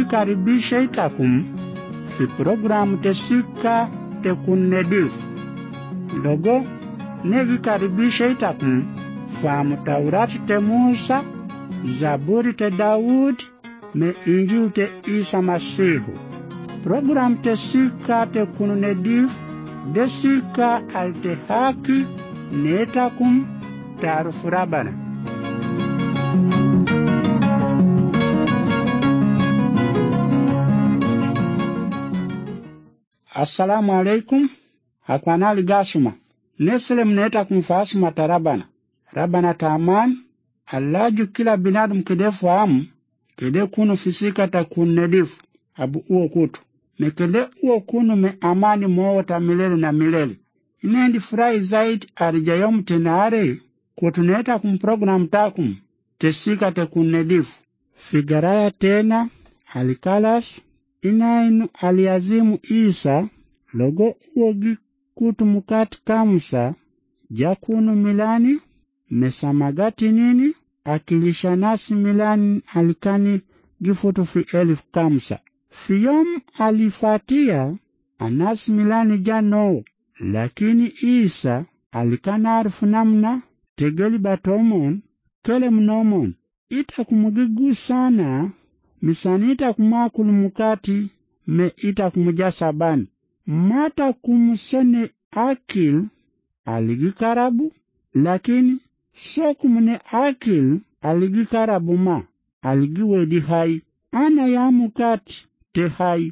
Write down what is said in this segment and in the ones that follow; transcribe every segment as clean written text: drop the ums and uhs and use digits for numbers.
negikaribisha itakum fi programu tesika tekunnedifu. Logo negikaribisha itakum famu Taurati te Musa, Zaburi te Daud, me Injili te Isa Masihu. Programu tesika tekunnedifu desika alte haki netakum tarufu Rabana. Assalamu alaikum. Hakwanali gasuma. Neselem netakum fasuma tarabana. Rabana taman. Allaju kila binadum kede fahamu. Kede kunu fisika takunnedifu. Abu uo kutu. Mekede uo kunu me amani mwota milele na milele. Inendi furahi zaidi arijayom tenare. Kutuneta kumprogram takum. Tesika tekunnedifu. Figaraya tena. Alikalas. Inainu aliazimu Isa. Logo uogi kutu mukati kamsa. Jakunu milani. Mesamagati nini. Akilisha nasi milani alikani gifutu fi 1000 kamsa. Fiyom alifatia anasi milani jano. Lakini Isa alikana arifu namna tegeli batomon kele mnomon. Ita kumugigu sana misani ita kumakulu mukati me ita kumujasabani. Mata kumusone akil aligikarabu lakini so kumune akil aligikarabu ma aligiwedi hai. Ana ya mukati te hai.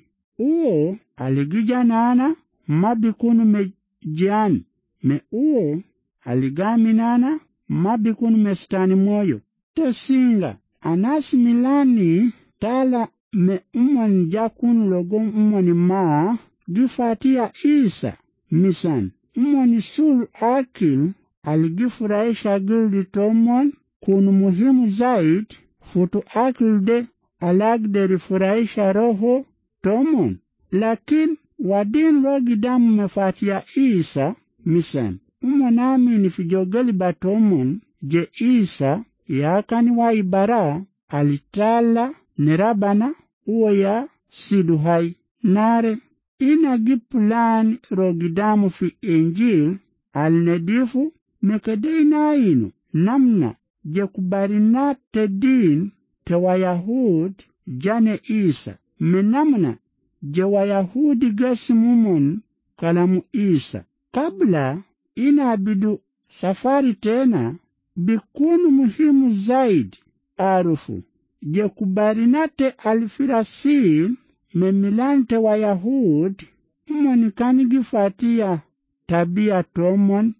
Uo aligijanana mabikunu me jiani. Me uo aligaminana mabikunu me stani moyo. Te singa anasi milani tala me umani jakunu logo umani maa gifatia Isa misan. Umani sul akil aligifurahisha gildi tomon kunu muhimu zaidi futu akil de alagde rifurahisha roho tomon. Lakin wadin logi damu mefatia Isa misan. Umanami ni fijogeli batomon je Isa yakani wa ibara alitala nerabana uo ya sidu hai. Nare ina gipulani rogidamu fi Injili alnedifu mekede inainu namna je kubarina te din te Wayahudi jane Isa. Menamna je Wayahudi gesi mumon kalamu Isa. Kabla inabidu safari tena bikunu muhimu zaidi arufu. Je kubarinate alfirasin memilante Wayahudi umonikani gifatia tabia tomon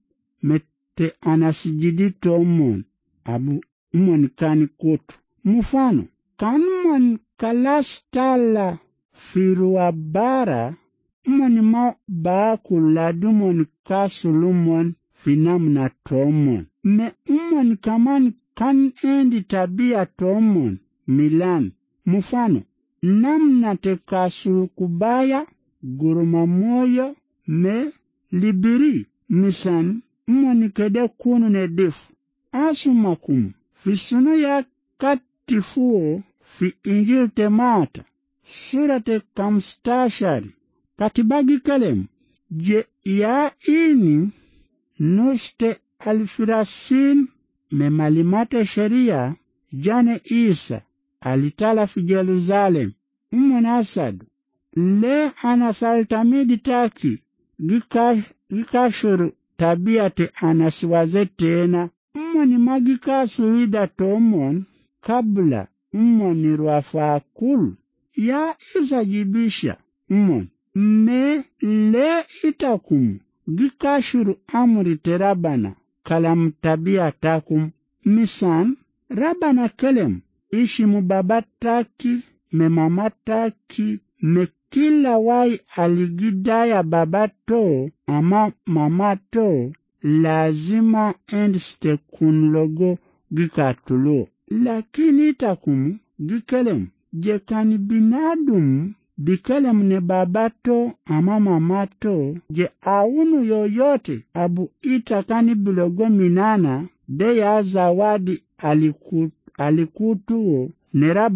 mete anasijidi tomon abu umonikani kutu. Mufano kanumon kalastala firuabara umonima bakuladumon kasulumon finamna tomon. Me umonikamani kan endi tabia tomon milan. Mufano namna te kasul kubaya guruma moyo me libiri misan umonikede kunu nedifu. Asumakum fisuno ya katifuo fi Injili te Mata sura te kamstashari katibagi kalem je ya ini nuste alfirasin me malimate sheria jane Isa alitala fi Jerusalem. Umonasadu le anasaltamidi taki gikashuru tabia te anasiwaze tena. Umoni magikasu ida tomon kabla umoni ruafakulu ya izajibisha umoni me le itakum gikashuru amri te Rabana kalam tabia takum. Misan Rabana kelem ishi mubabataki me mamataki me kila wai aligidaya babato ama mamato lazima endste kunlogo gikatulo. Lakini itakum gikelem jekani binadum bikelem ne babato ama mamato je aunu yoyote abu itakani bilogo minana de ya zawadi alikutuo ne Rabana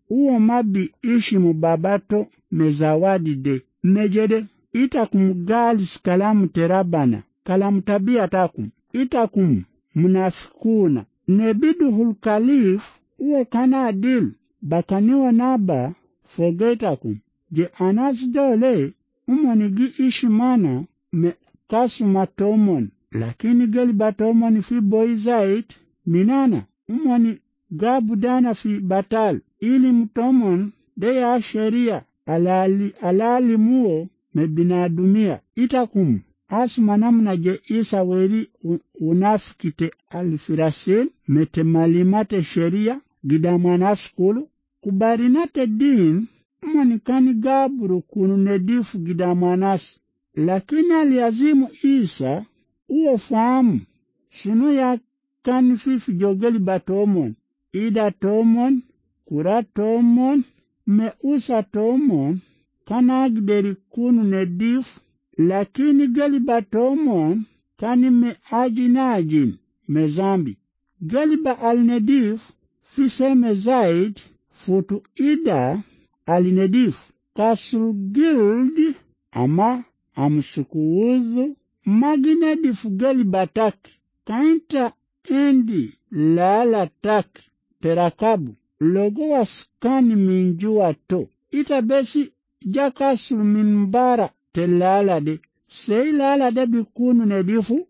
uwo mabi ishimu babato mezawadi de mejede itakum galis kalamu terabana kalamu tabia takum itakum munafikuna nebiduhul kalif uwo kana adil bakaniwa naba fogetakum je anas dole umonigi ishimana me kasuma tomon lakini geli batomon fi boizait minana umoni gabudana fi batal ili mtomon de ya sheria alali muo me binadumia itakum asuma namna je isa weri unafikite alfirasin mete malimate sheria gidamana skulu kubarinate din manikani gaburu kunu nedifu gidamanas lakini aliazimu isa uo fahamu shinu ya kan fifi jogeli batomon ida tomon kura tomon me usa tomon kanagderi kunu nedifu lakini geli batomon kani me ajinajin me zambi geli ba alnedif fiseme zaid futu ida alinedif kasru gild ama amsukuudhu maginedif geli bataki kainta endi lala taki terakabu logo waskani minjua to ita besi jakasru minbara telala de sei lala de bikunu nedifu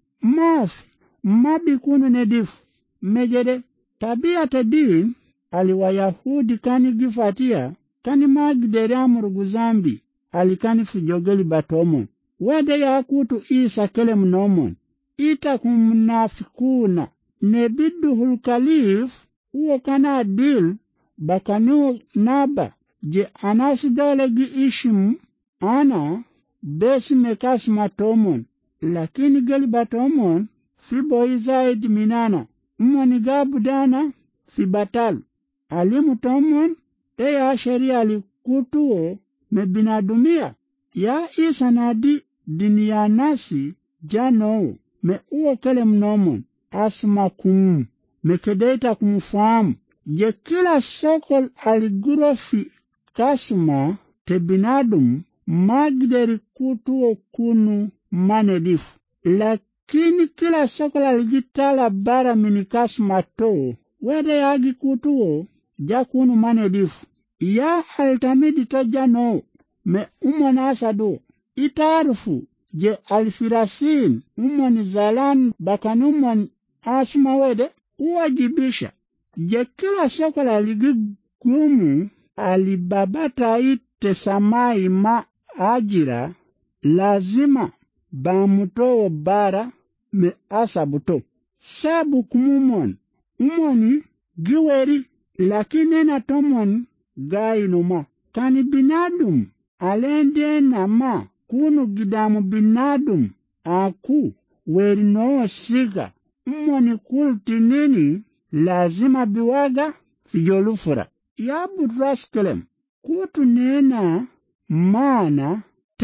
mabikunu nedifu mejede tabia tedin aliwayahudi kani gifatia kani magderi amurugu zambi alikani fijogeli batomon wede yakutu isa kele mnomon ita kumnafikuna nebiduhul kalif uwo kana adil bakanu naba je anasi dole gi ishimu ana besi mekas matomon lakini geli batomon fi boizaid minana umoni gabudana fi batal alimu tomon de ya sheria alikutuo me binadumia ya isa nadi dunia nasi jano me uo kele mnomon asma kumu me kedeta kumfahamu je kila sokol aligurofi kasma te binadum magderi kutuo kunu manedifu lakini kila sokol aligitala bara minikasma to wede yagi kutuo jakunu manedifu ya altamidi to jano me umona asadu itarufu je alfirasin umoni zalan bakanumon asma wede uwajibisha je kila sokola aligigumu alibabata ite samai ma ajira lazima bamutowo bara me asabuto sabu kumumon umoni giweri lakini na tomon gainuma kani binadum alende na ma kunu gidamu binadum aku weri no siga umoni kulti nini lazima biwaga fijolufura ya budraskelem kutu nena mana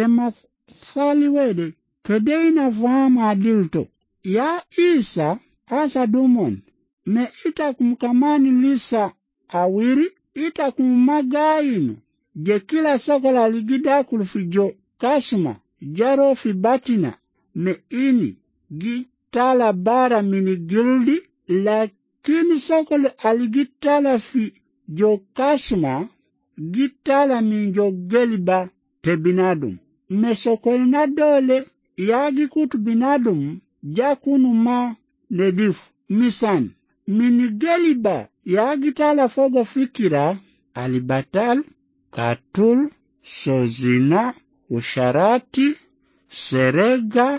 temasali wede kedeina fahamu adilto ya isa asa dumon me itakumkamani lisa awiri itakumagainu je kila sokola ligida kulufijo kasma jaro fi batina me ini gitala bara mini gildi lakini sokola aligitala fi jo kasma gitala minjo geliba te binadum me sokola na dole yagi kutu binadum jakunu ma nedifu misan mini geliba yagitala fogo fikira alibatal katul sozina usharati serega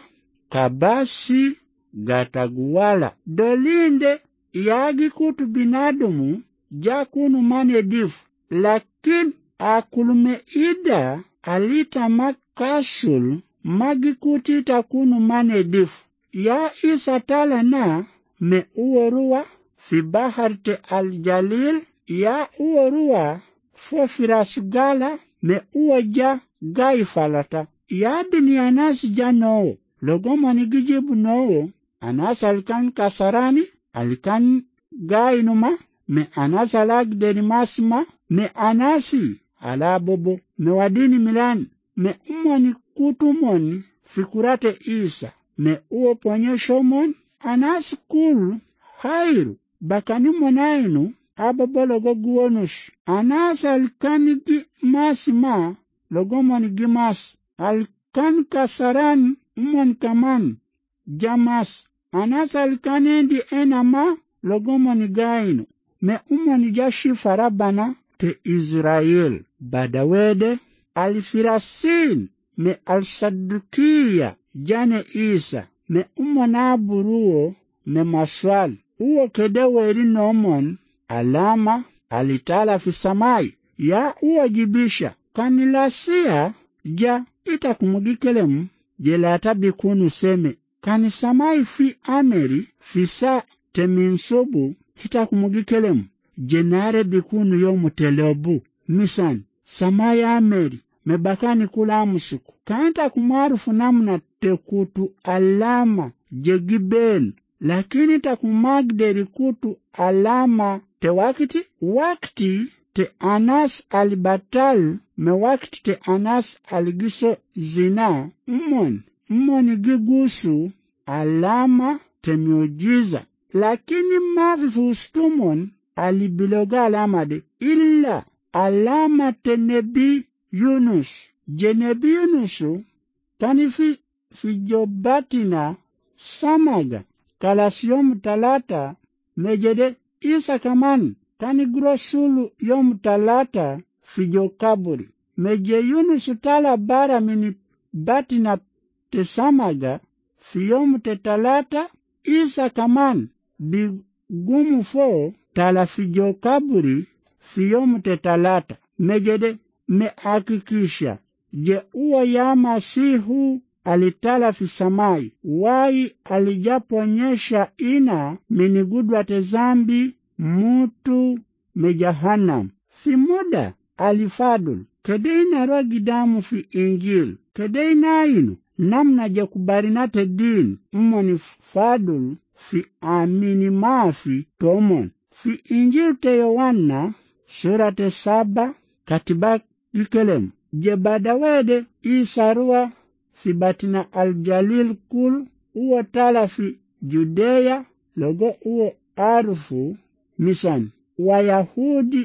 kabasi gataguwala dolinde yagi kutu binadumu jakunu manedifu lakin akulume ida alita makasul magikuti takunu manedifu ya isa tala na me uorua fi baharte aljalil ya uorua fo firasgala me uoja gaifalata ya dunia nasi jano logomo ni gijibu no anas alikan kasarani alikan gainuma me Anas alagderi masma me Anasi alabobo me wadini milan me umoni kutumoni fikurate Isa me uo ponyeshomon Anas kul hairu bakani monainu ababologo guonus Anas alkanigi masma logomoni gimas alkan kasaran umon kaman jamas Anas alkanendi enama logomoni gainu me umoni jashi farabana te Israel badawede alfirasin me alsadukia jane Isa me umonaburuo me maswal uo kedeweri nomon alama alitala fisamai ya uo jibisha kanilasia ja itakumugikelemu jelata bikunu seme kanisamai fi ameri fisa teminsobu itakumugikelemu jenare bikunu yomutelebu misan samaya ameri mebakani kula musiku kanta kumarufu namna tekutu alama jegiben lakini takumagderi kutu alama te wakti te Anas alibatal me wakti te Anas aligiso zina umoni gigusu alama te miujiza lakini mafifustumon alibiloga alama de illa alama te nebi Yunus jenebi Yunusu kanifi fijobatina samaga kalasiyomu talata mejede Isa kaman kani grosulu yomu talata fijo kaburi meje Yunusu tala bara mini batina te samaga fiyomu te talata Isa kaman bigumu fo tala fijo kaburi fiyomu te talata mejede me akikisha je uwa ya Masihu alitala fisamai wai alijaponyesha ina minigudwa te zambi mutu me Jahannam fi muda alifadul kedeina rogi damu fi Injil kedeina inu namna jakubarinate din umoni fadul fi amini mafi tomon fi Injil te Yohana sura te 7 katiba gikelem je badawede Isarua fi batina aljalil kul uo tala fi Judea logo uo arufu misan Wayahudi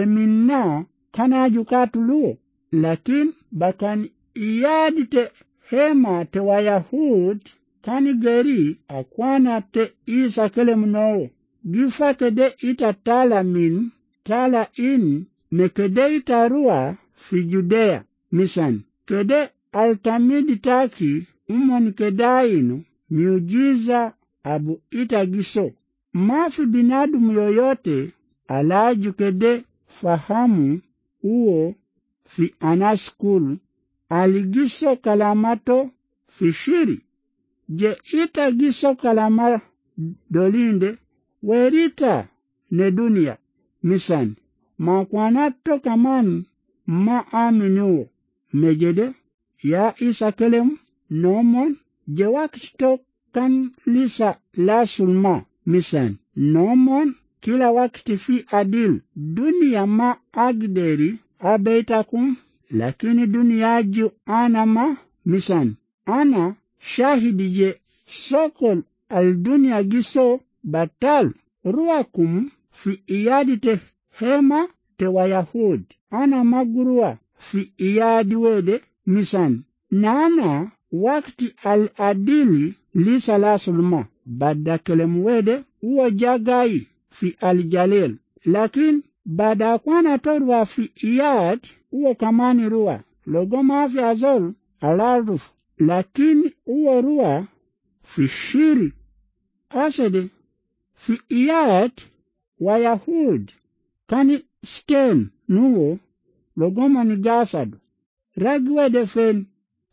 temina kana jukatuluo lakin bakan iyadi te hema te Wayahudi kani geri akwana te Isa kele mnoo gifa kede ita tala min tala in me kede itarua fi Judea misan kede altamidi taki umon kedainu miujiza abu itagiso mafi binadamu yoyote alaju kede fahamu uo fi Anas kul aligiso kalamato fishiri je itagiso kalama dolinde werita ne dunia misan makwanato kaman ma aminuo mejede ya Isa kelem nomon je wakito kan lisa la sulma misan nomon kila wakati fi adil dunia ma agderi abeitakum lakini dunia ju ana ma misan ana shahidi je sokol al dunia giso batal ruakum fi iyadi te hema te Wayahudi ana magurua fi iyadi wede misan nana wakti al adili lisa la sulma bada kelem wede uo jagai fi al jalil lakin bada kwana torwa fi iyad uo kamani rua logoma fi azol alaruf lakini uo rua fi shiri asede fi iyad Wayahudi kani sten nuo logoma ni gasad ragwede fen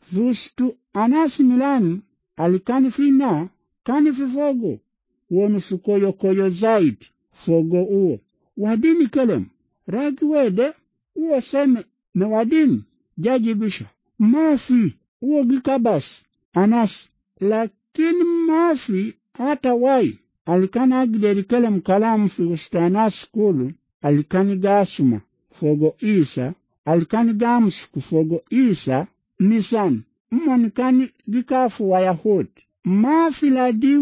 vustu Anas milan alikani fina kani fifogo wonu sukoyo koyo zaid fogo uo wadini kelem ragwede uo seme me wadini jajibisha mafi uo gikabas Anas lakini mafi hata wai alikana agderi kelem kalamu fi ustana skulu, alikani gasuma fogo Isa, alikani gamusku fogo Isa, misan, kani gikafu wa Yahudi. Mafiladi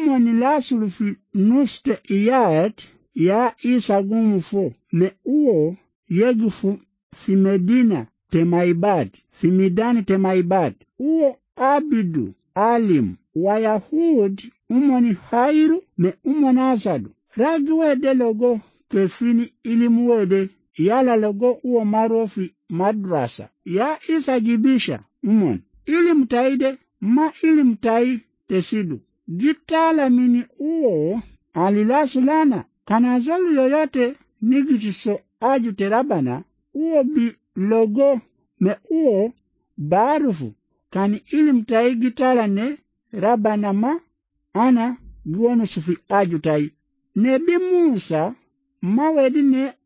lasulu fi nuste iyat ya Isa gumufo, ne uo yegufu fi Medina temaibad, fi midani temaibad. Uo abidu alim wa Yahudi hairu ne asadu. Ragi wede logo kefini ilimu wede, yala logo uo marofi madrasa. Ya Isa jibisha ilim taide ma ilim tai tesidu. Gitala mini uo alilasulana kanazali yoyote nigitiso aju terabana uo bi logo me uo barufu kani ilim tai gitala ne rabana ma ana guonu sufi aju tai. Nebi Musa mawedi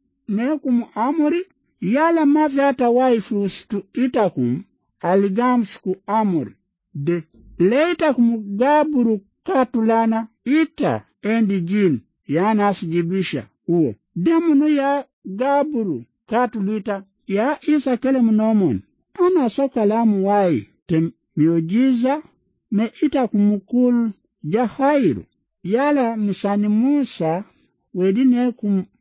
ne kumu amuri yala mafi hata waifu ustu itakum aligamsku amuri de leita kumugaburu katulana ita endi jin yana asijibisha uo demunu ya gaburu katulita ya Isa kele mnomon ana soka lamu wai te miujiza me ita kumukul jahairu yala misani Musa wedine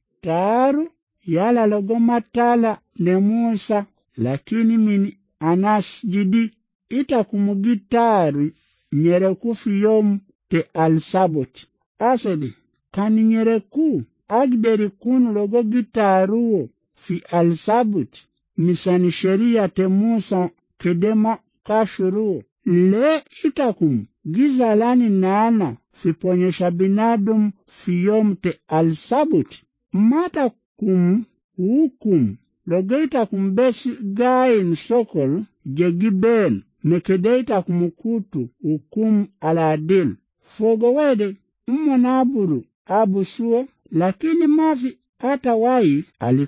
kumtaru yala logomatala ne Musa lakini mini anas jidi ita kumugitaru nyereku fi yom te al-sabot. Asedi kani nyereku agderi kunu logo gitaruo fi al-sabot misani sheria te Musa kedema kashuruo le itakum gizalani nana fi ponyesha binadum fi yom te al-sabot mata kum hukum logo itakum besi gain sokol jegiben mekedeita kumukutu hukum aladil. Fogo wede mmonaburu abusuo lakini mafi hata wai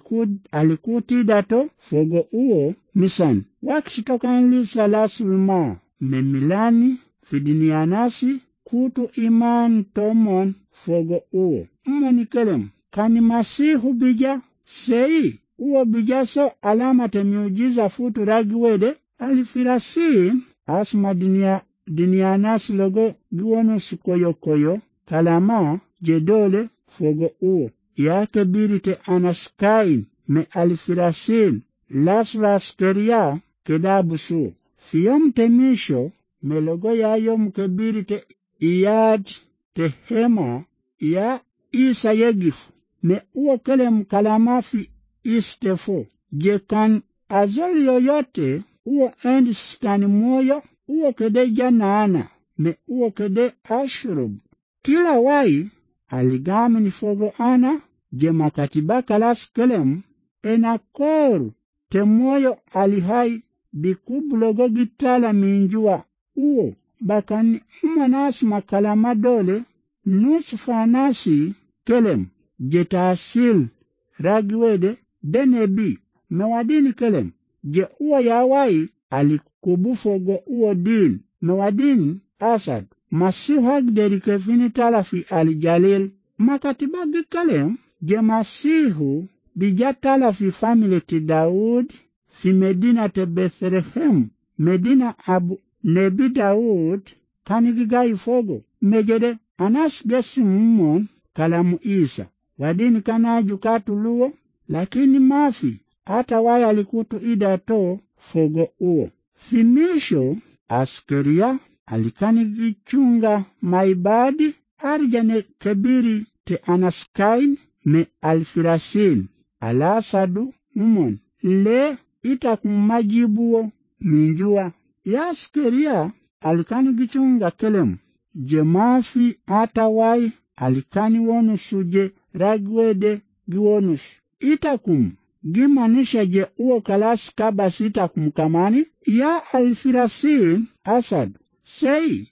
alikuti dato fogo uo misan. Wakishitoka nlisa lasulma memilani fidinianasi kutu iman tomon fogo uo. Mmonikelem kani masihu bija sei uo bija so alama te miujiza futu ragi wede alifirasi asma dinianas logo guonu sukoyo kalama jedole fogo uo yake birite anaskain me alifirasin lasras keria kedabusu fiyom temisho me logo ya yom kebirite iyad tehema ya Isa yegifu me uo kelem kalama fi istefo jekan azoli yoyote uo endi stani moyo uo kede janaana me uo kede ashrub. Kila wai aligami ni fogo ana je makatiba kalas kelem enakoru te moyo alihai bikubulogo gitala minjua uo bakani manasi makalama dole nusu fanasi kelem jetasil ragwede denebi mewadini kelem je uo yawai alikubufogo uo din mewadini asad masihu agderi kefini talafi alijalil makatibagi kelem je masihu bija talafi family ti Daud fi Medina te Bethlehem Medina abu nebi Daud kanigigai fogo megede anas gesi mmon kalamu Isa wadini kanaju katuluo lakini mafi hata waya alikutu idato fogo uo. Fimisho askeria alikani gichunga maibadi arjane kebiri te anaskain me alfirasin alasadu le itakumajibuo minjua ya askeria alikani gichunga kelem je mafi hata wai alikani wonusuje ragwede giwonus itakum gimanisha je uo kalas kabas itakum kamani ya alfirasin asad sei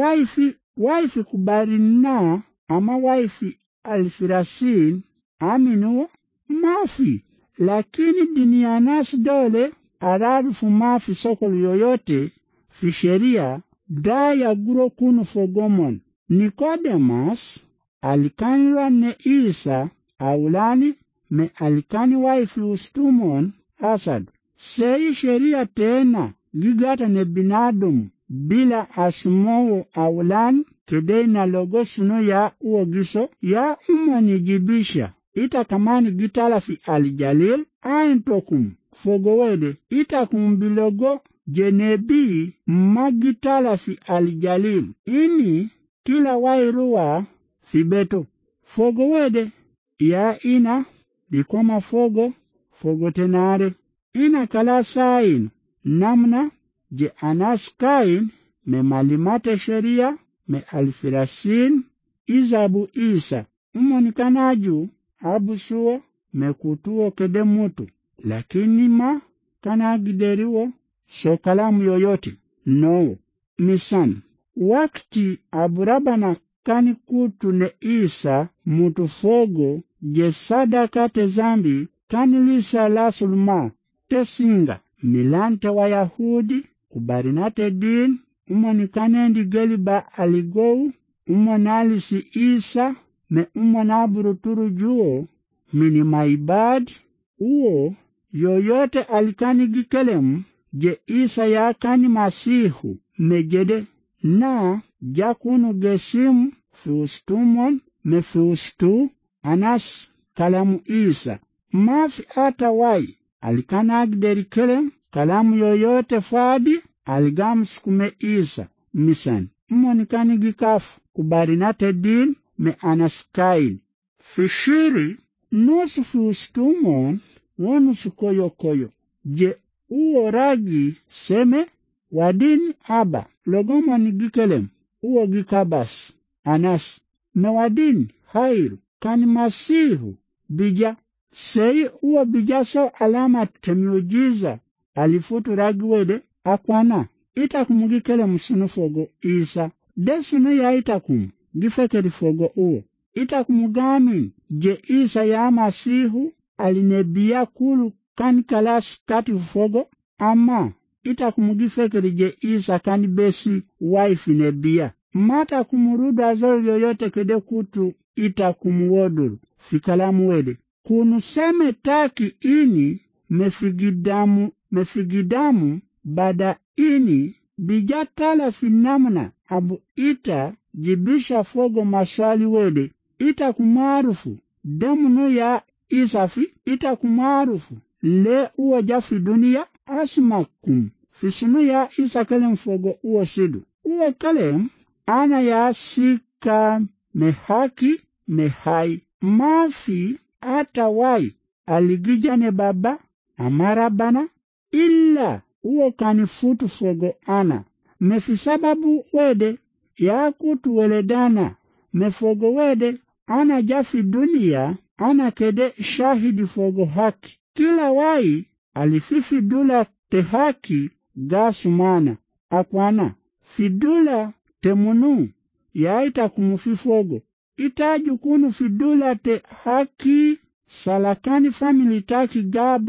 waifi kubarina ama waifi alfirasin aminu mafi lakini dinianas dole ararufu mafi sokol yoyote fi sheria da ya guro kunu fogomon Nicodemus alikanilwa ne Isa aulani me alikani waifi ustumon asad. Sei sheria tena gigata ne binadamu bila asmowo aulani kedei na logosuno ya uogiso ya umonijibisha. Ita kamani gitalafi alijalil aintokum fogowede ita kumbilogo jenebi magitalafi alijalil ini kila wairuwa fibeto fogowede ya ina dikoma fogo tenare ina kala sain namna je anaskain me malimate sheria me alfirasin izabu Isa umonikanaju abusuo me kutuo kede mutu lakini ma kana gideriwo so kalamu yoyote no misan wakati aburabana kani kutu ne Isa mutu fogo je sadaka te zambi kanilisa la sulma tesinga milante wa Yahudi kubarinate din umonikanendi geliba aligou umonalisi Isa me umonaburu juo mini maibad uo yoyote alikani gikelem je Isa yakani masihu mejede na jakunu gesimu fiustumon me fiustu anas kalamu Isa mafi ata wai alikana agderi kelem kalamu yoyote fadi aligamskume Isa misan umonikani gikafu kubarinate din me anaskain fishiri nusu fiustumon wonusu koyo je uo ragi seme wadin aba logomo ni gikelem uo gikabas anas me wadin hairu kani masihu bija sei uo bija so alama temiujiza alifutu ragi wede akwana itakumu gikelem sunu fogo Isa desunu ya itakumu gifekeri fogo uo itakumu gamin je Isa ya masihu alinebia kulu kani kalas kati fogo ama itakumugifekeri je Isa kani besi waifi nebia mata kumurudu azoli yoyote kede kutu itakumuwoduru fikalamu wede kunuseme taki ini mefigidamu bada ini bijatala finamna abu ita jibisha fogo maswali wede itakumarufu damu ya Isafi itakumarufu le uo jafi dunia asmakum fisunu ya Isa kalem fogo uo sidu uo kalem ana ya sika mehaki mehai mafi ata wai aligijane baba amarabana illa uo kanifutu fogo ana mefisababu wede ya kutu weledana mefogo wede ana jafi dunia ana kede shahidi fogo haki kila wai alififidula te haki gasumana akwana fidula te munu ya ita kumufifogo itaju kunu fidula te haki salakani family taki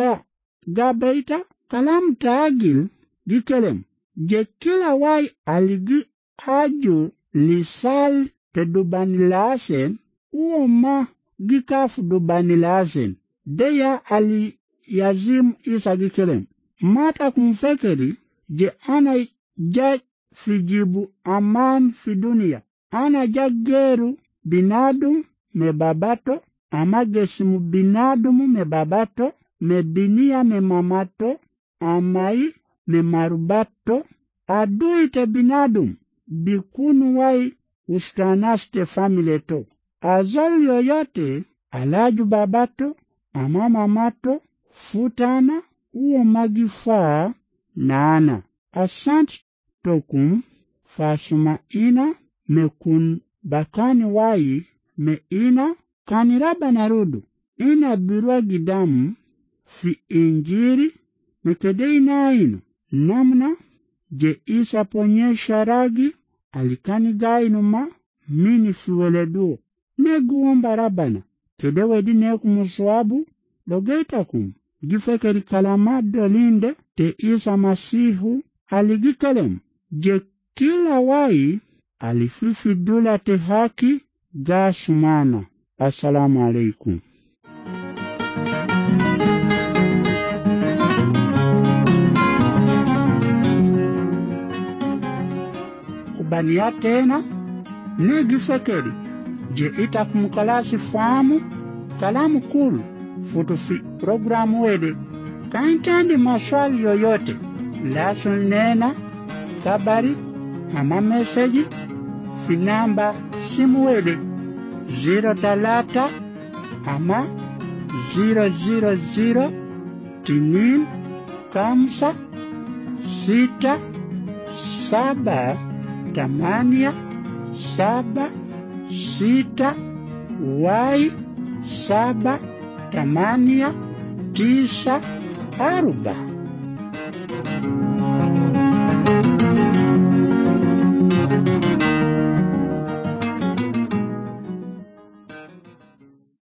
gaba ita kalam taagil gikelem je kila wai aligi aju lisal te dubanilasen uoma gikafu dubanilasen deya ali yazim Isa gikelem mata kumfekeri je ana ja fijibu aman fi dunia ana jageru binadum me babato amagesimu binadumu me babato me binia me mamato amai me marubato adui te binadum bikunu wai ustanaste famileto azoli yoyote alaju babato ama mamato futana uo magifaa naana asante tokum fasuma ina mekun bakani wai me ina kaniraba narudu ina birwa gidamu fi injiri mekede ina ino namna je Isa ponyesha ragi alikani gainuma mini fiweleduo neguomba rabana kede wedi nekumuswabu logeitakum gifekeri kalama dolinde te Isa masihu aligikelem je kila wai alififidula te haki gashumana. Assalamu alaikum. Kubania tena negifekeri je itakumkalasi famu kalamu kulu futufi programu wede kaintandi maswali yoyote lasun nena kabari ama meseji finamba simu wede 03 ama 000 tinin kamsa 6 7 8 7 6 y 7 8 9 4.